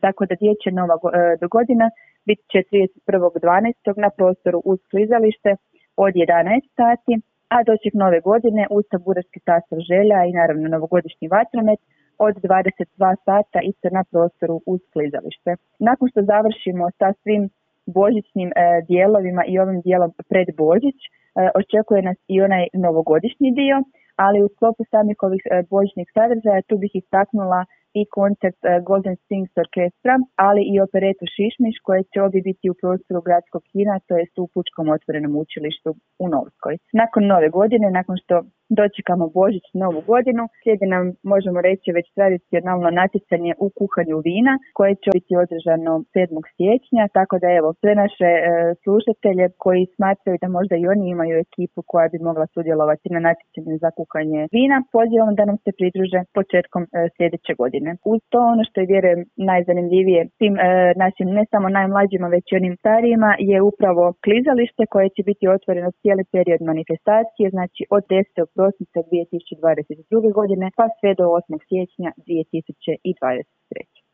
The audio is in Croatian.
tako da dječja nova godina bit će 31.12. na prostoru uz klizalište od 11 sati, a doček nove godine uz taburetski sastav želja i naravno novogodišnji vatromet od 22 sata isto na prostoru uz klizalište. Nakon što završimo sa svim božićnim dijelovima i ovim dijelom pred Božić, očekuje nas i onaj novogodišnji dio, ali u sklopu samih ovih božićnih sadržaja tu bih istaknula i koncert Golden Sphinx orkestra, ali i operetu Šišmiš koje će obje biti u prostoru gradskog kina, to jest u Pučkom otvorenom učilištu u Novskoj. Nakon nove godine, nakon što dočekamo Božić, novu godinu, slijedi nam, možemo reći, već tradicionalno natjecanje u kuhanju vina koje će biti održano 7. siječnja, tako da evo, sve naše slušatelje koji smatraju da možda i oni imaju ekipu koja bi mogla sudjelovati na natjecanju za kuhanje vina, pozivam da nam se pridruže početkom sljedeće godine. Uz to ono što je, vjerujem, najzanimljivije tim našim ne samo najmlađima već i onim starijima je upravo klizalište koje će biti otvoreno cijeli period manifestacije, znači od 10. prosinca 2022. godine pa sve do 8. siječnja 2023.